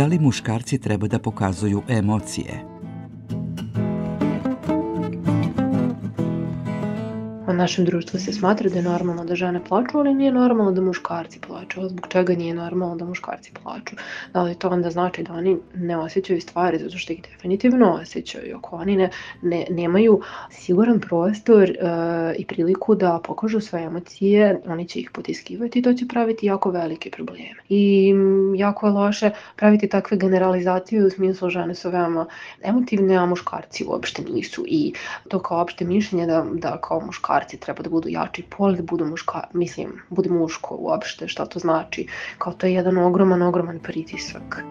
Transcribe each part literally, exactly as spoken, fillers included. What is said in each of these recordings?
Da li muškarci treba da pokazuju emocije? U našem društvu se smatra da je normalno da žene plaču, ali nije normalno da muškarci plaču. Zbog čega nije normalno da muškarci plaču? Da li to onda znači da oni ne osjećaju stvari zato što ih definitivno osjećaju? Ako oni ne, ne, nemaju siguran prostor uh, i priliku da pokažu svoje emocije, oni će ih potiskivati i to će praviti jako velike probleme. I m, jako je loše praviti takve generalizacije u smislu žene su veoma emotivne, a muškarci uopšte nisu. I to kao opšte mišljenje da, da kao muškarci treba da budu jači pol, da budu muška, mislim, bude muško uopšte, šta to znači. Kao to je jedan ogroman, ogroman pritisak.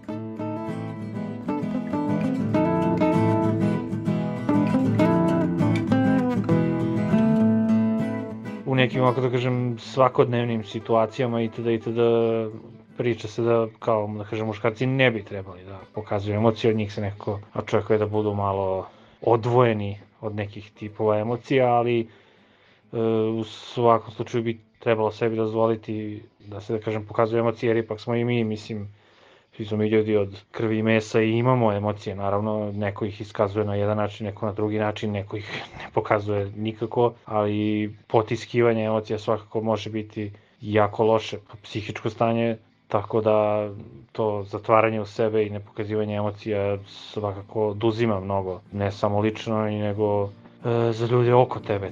U nekim, ako da kažem, svakodnevnim situacijama itd. itd. Priča se da, kao da kažem, muškarci ne bi trebali da pokazuju emocije, od njih se nekako očekuje da budu malo odvojeni od nekih tipova emocija, ali e, u svakom slučaju bi trebalo sebi dozvoliti da se, da kažem, pokazuje emocije, jer ipak smo i mi, mislim, svi smo mi ljudi od krvi i mesa i imamo emocije, naravno, neko ih iskazuje na jedan način, neko na drugi način, neko ih ne pokazuje nikako, ali potiskivanje emocija svakako može biti jako loše po psihičko stanje, tako da to zatvaranje u sebe i nepokazivanje emocija svakako oduzima mnogo, ne samo lično, nego e, za ljude oko tebe.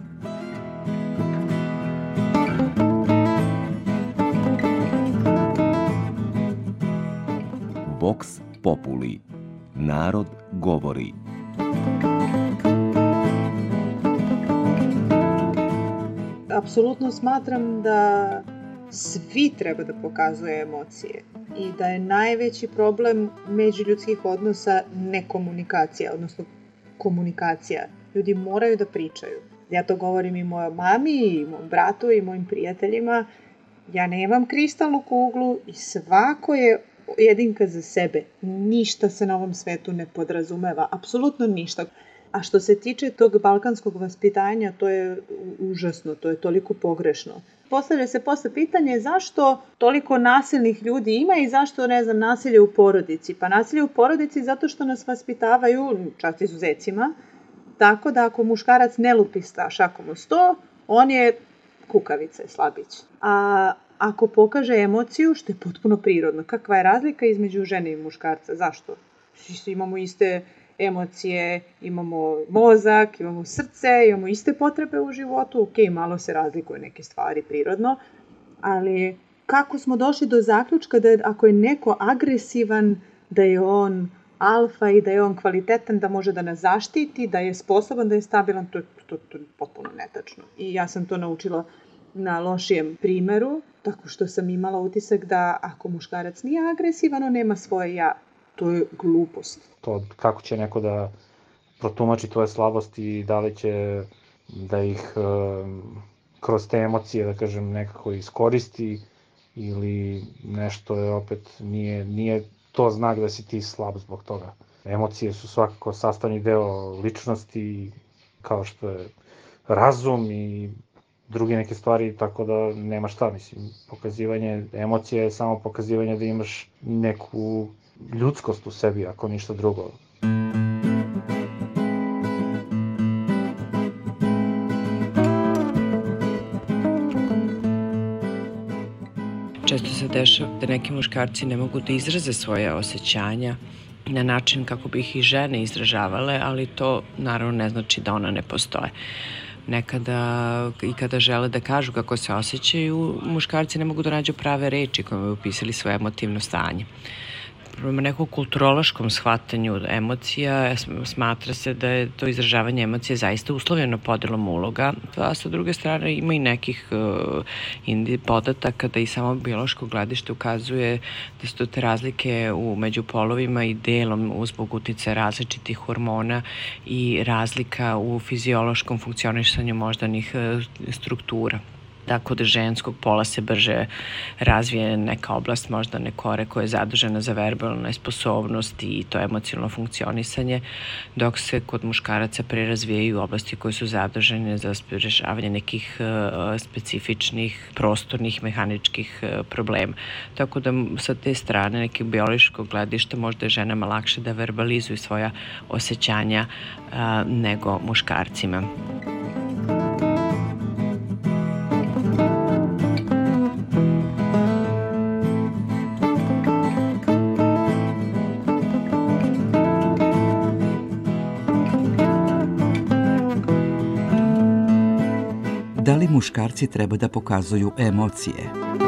Vox Populi. Narod govori. Apsolutno smatram da svi treba da pokazuje emocije i da je najveći problem međuljudskih odnosa nekomunikacija, odnosno komunikacija. Ljudi moraju da pričaju. Ja to govorim i mojoj mami, i mojom bratu, i mojim prijateljima. Ja nemam kristalnu kuglu i svako je jedinka za sebe. Ništa se na ovom svetu ne podrazumeva, apsolutno ništa. A što se tiče tog balkanskog vaspitanja, to je užasno, to je toliko pogrešno. Postavlja se posle pitanje zašto toliko nasilnih ljudi ima i zašto, ne znam, nasilje u porodici. Pa nasilje u porodici zato što nas vaspitavaju, čast izuzecima, tako da ako muškarac ne lupi šakom u sto, on je kukavica, slabić. A ako pokaže emociju, što je potpuno prirodno, kakva je razlika između žene i muškarca? Zašto? Svi imamo iste emocije, imamo mozak, imamo srce, imamo iste potrebe u životu, ok, malo se razlikuje neke stvari prirodno, ali kako smo došli do zaključka da ako je neko agresivan, da je on alfa i da je on kvalitetan, da može da nas zaštiti, da je sposoban, da je stabilan, to je, to, to je potpuno netačno. I ja sam to naučila na lošijem primeru, tako što sam imala utisak da ako muškarac nije agresivan, on nema svoje ja. To je glupost. To kako će neko da protumači tvoje slabosti i da li će da ih um, kroz te emocije, da kažem, nekako iskoristi ili nešto je opet nije, nije to znak da si ti slab zbog toga. Emocije su svakako sastavni deo ličnosti, kao što je razum i druge neke stvari, tako da nema šta, mislim, pokazivanje emocije je samo pokazivanje da imaš neku ljudskost u sebi, ako ništa drugo. Često se dešava da neki muškarci ne mogu da izraze svoje osjećanja na način kako bi ih i žene izražavale, ali to naravno ne znači da ona ne postoje. Nekada i kada žele da kažu kako se osjećaju, muškarci ne mogu da nađu prave reči kojima bi opisali svoje emotivno stanje. Prema nekom kulturološkom shvatanju emocija smatra se da je to izražavanje emocije zaista uslovljeno podelom uloga, a sa druge strane ima i nekih uh, podataka da i samo biološko gledište ukazuje da su te razlike u među polovima i delom zbog uticaja različitih hormona i razlika u fiziološkom funkcionisanju moždanih uh, struktura. da kod ženskog pola se brže razvije neka oblast, možda nekore koja je zadužena za verbalne sposobnosti i to emocionalno funkcionisanje, dok se kod muškaraca prerazvijaju oblasti koje su zadužene za rešavanje nekih uh, specifičnih prostornih mehaničkih uh, problema. Tako da sa te strane nekog biološkog gledišta možda je ženama lakše da verbalizuju svoja osjećanja uh, nego muškarcima. Da li muškarci treba da pokazuju emocije?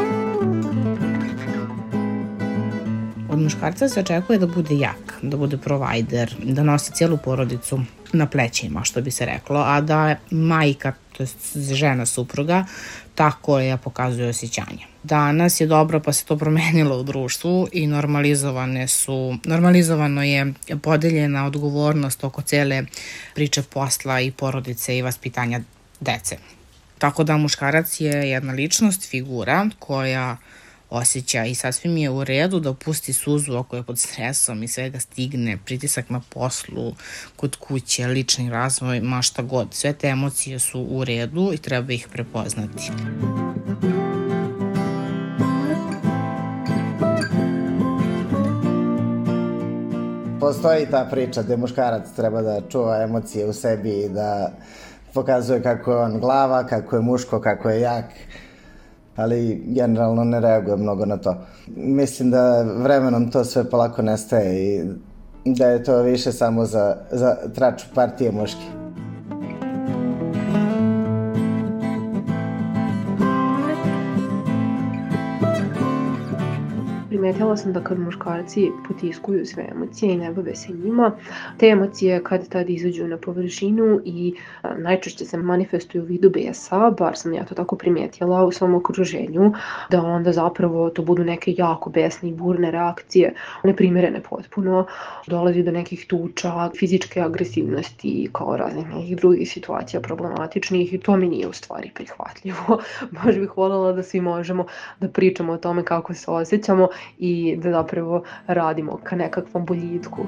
Od muškarca se očekuje da bude jak, da bude provajder, da nosi cijelu porodicu na plećima, što bi se reklo, a da majka, to je žena supruga, ta koja pokazuje osjećanje. Danas je dobro, pa se to promenilo u društvu i normalizovane su, normalizovano je podeljena odgovornost oko cele priče posla i porodice i vaspitanja dece. Tako da muškarac je jedna ličnost, figura koja osjeća i sasvim je u redu da pusti suzu ako je pod stresom i svega stigne, pritisak na poslu, kod kuće, lični razvoj, ma šta god. Sve te emocije su u redu i treba ih prepoznati. Postoji ta priča gde muškarac treba da čuva emocije u sebi i da pokazuje kako je on glava, kako je muško, kako je jak, ali generalno ne reaguje mnogo na to. Mislim da vremenom to sve polako nestaje i da je to više samo za, za traču partije muške. Primetila sam da kad muškarci potiskuju sve emocije i ne bave se njima, te emocije kad tad izađu na površinu i najčešće se manifestuju u vidu besa, bar sam ja to tako primetila u svom okruženju, da onda zapravo to budu neke jako besne i burne reakcije, neprimjerene potpuno, dolazi do nekih tuča, fizičke agresivnosti kao raznih nekih drugih situacija problematičnih i to mi nije u stvari prihvatljivo. Baš bih voljela da svi možemo da pričamo o tome kako se osjećamo i da zapravo radimo ka nekakvom boljitku.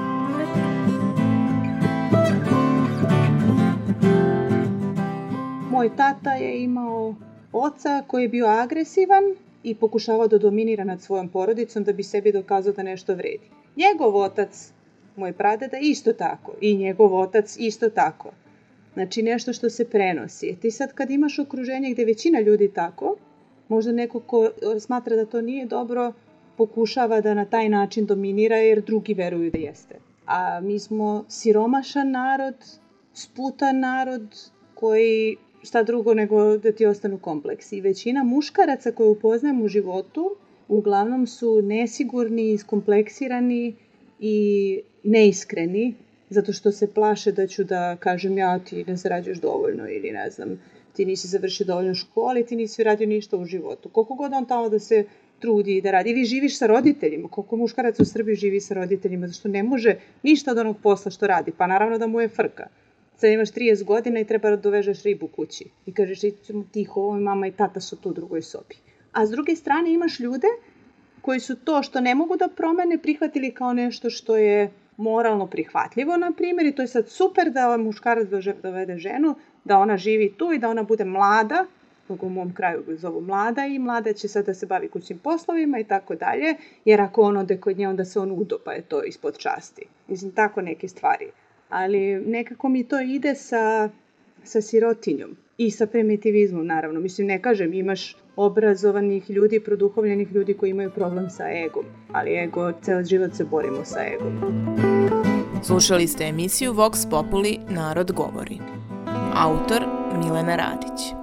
Moj tata je imao oca koji je bio agresivan i pokušavao da dominira nad svojom porodicom da bi sebi dokazao da nešto vredi. Njegov otac, moj pradeda, isto tako. I njegov otac isto tako. Znači nešto što se prenosi. Ti sad kad imaš okruženje gde većina ljudi tako, možda neko ko smatra da to nije dobro, pokušava da na taj način dominira jer drugi veruju da jeste. A mi smo siromašan narod, sputan narod koji šta drugo nego da ti ostanu kompleksi. I većina muškaraca koje upoznajem u životu uglavnom su nesigurni, iskompleksirani i neiskreni zato što se plaše da ću da kažem ja ti ne zarađuješ dovoljno ili ne znam, ti nisi završio dovoljno škole, ti nisi radio ništa u životu. Koliko god on tamo da se trudi i da radi. Ili živiš sa roditeljima. Koliko muškaraca u Srbiji živi sa roditeljima, zašto ne može ništa od onog posla što radi. Pa naravno da mu je frka. Sad imaš trideset godina i treba da dovežeš ribu kući. I kažeš tiho, ovo mama i tata su tu u drugoj sobi. A s druge strane imaš ljude koji su to što ne mogu da promene prihvatili kao nešto što je moralno prihvatljivo, na primjer, i to je sad super da muškarac dovede ženu, da ona živi tu i da ona bude mlada, u mom kraju zovu mlada i mlada će sad da se bavi kućnim poslovima i tako dalje, jer ako on ode kod nje, onda se on udo, pa je to ispod časti. Mislim, tako neke stvari. Ali nekako mi to ide sa, sa sirotinjom i sa primitivizmom, naravno. Mislim, ne kažem, imaš obrazovanih ljudi, produhovljenih ljudi koji imaju problem sa egom, ali ego, ceo život se borimo sa egom. Slušali ste emisiju Vox Populi Narod govori. Autor Milena Radić.